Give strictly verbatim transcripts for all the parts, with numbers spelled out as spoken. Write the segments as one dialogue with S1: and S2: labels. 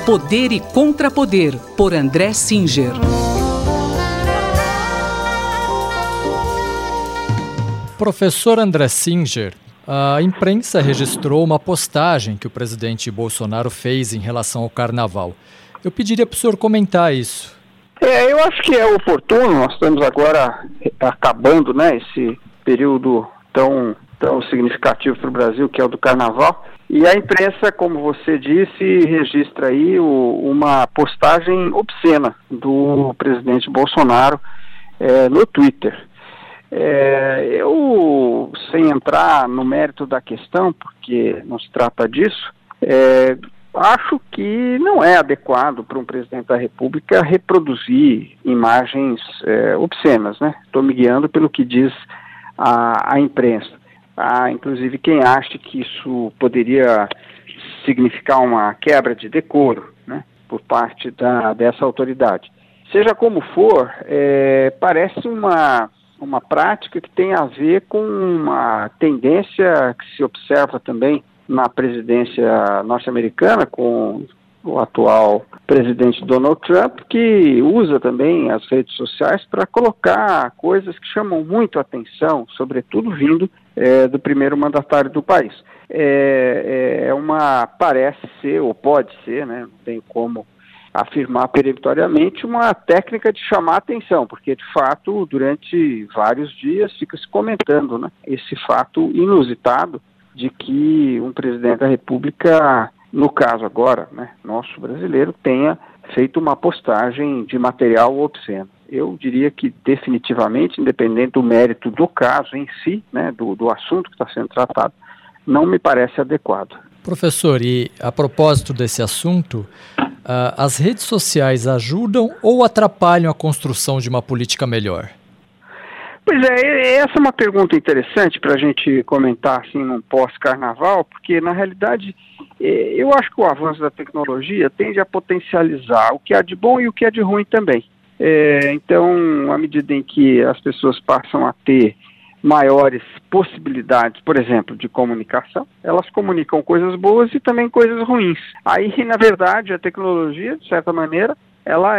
S1: Poder e Contrapoder, por André Singer.
S2: Professor André Singer, a imprensa registrou uma postagem que o presidente Bolsonaro fez em relação ao carnaval. Eu pediria para o senhor comentar isso.
S3: É, eu acho que é oportuno. Nós estamos agora acabando, né, esse período tão, tão significativo para o Brasil, que é o do carnaval. E a imprensa, como você disse, registra aí o, uma postagem obscena do presidente Bolsonaro é, no Twitter. É, eu, sem entrar no mérito da questão, porque não se trata disso, é, acho que não é adequado para um presidente da República reproduzir imagens é, obscenas, né? Estou me guiando pelo que diz a, a imprensa. Há, inclusive, quem acha que isso poderia significar uma quebra de decoro, né, por parte da, dessa autoridade. Seja como for, é, parece uma, uma prática que tem a ver com uma tendência que se observa também na presidência norte-americana, com o atual presidente Donald Trump, que usa também as redes sociais para colocar coisas que chamam muito a atenção, sobretudo vindo é, do primeiro mandatário do país. É, é uma, parece ser, ou pode ser, né, não tem como afirmar peremptoriamente, uma técnica de chamar a atenção, porque de fato, durante vários dias fica se comentando, né, esse fato inusitado de que um presidente da República, no caso agora, né, nosso brasileiro, tenha feito uma postagem de material obsceno. Eu diria que definitivamente, independente do mérito do caso em si, né, do, do assunto que está sendo tratado, não me parece adequado.
S2: Professor, e a propósito desse assunto, uh, as redes sociais ajudam ou atrapalham a construção de uma política melhor?
S3: Pois é, essa é uma pergunta interessante para a gente comentar assim num pós-carnaval, porque na realidade eu acho que o avanço da tecnologia tende a potencializar o que há de bom e o que há de ruim também. É, então, à medida em que as pessoas passam a ter maiores possibilidades, por exemplo, de comunicação, elas comunicam coisas boas e também coisas ruins. Aí, na verdade, a tecnologia, de certa maneira, ela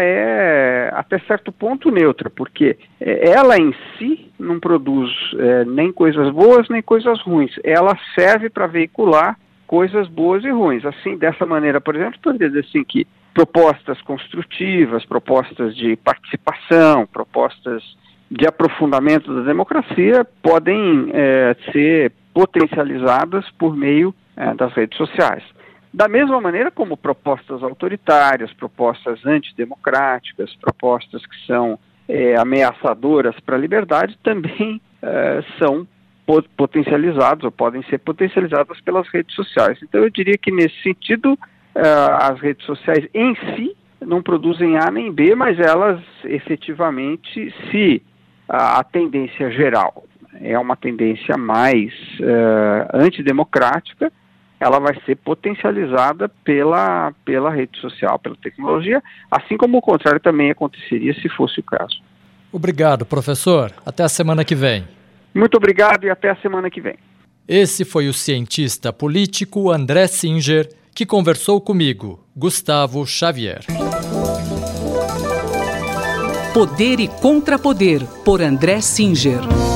S3: é até certo ponto neutra, porque ela em si não produz é, nem coisas boas nem coisas ruins. Ela serve para veicular coisas boas e ruins. Assim, dessa maneira, por exemplo, poderia dizer assim que propostas construtivas, propostas de participação, propostas de aprofundamento da democracia podem é, ser potencializadas por meio é, das redes sociais. Da mesma maneira como propostas autoritárias, propostas antidemocráticas, propostas que são é, ameaçadoras para a liberdade também é, são potencializadas ou podem ser potencializadas pelas redes sociais. Então eu diria que nesse sentido uh, as redes sociais em si não produzem A nem B, mas elas efetivamente, se a, a tendência geral é uma tendência mais uh, antidemocrática, ela vai ser potencializada pela, pela rede social, pela tecnologia, assim como o contrário também aconteceria se fosse o caso.
S2: Obrigado, professor. Até a semana que vem.
S3: Muito obrigado e até a semana que vem.
S2: Esse foi o cientista político André Singer, que conversou comigo, Gustavo Xavier.
S1: Poder e Contrapoder, por André Singer.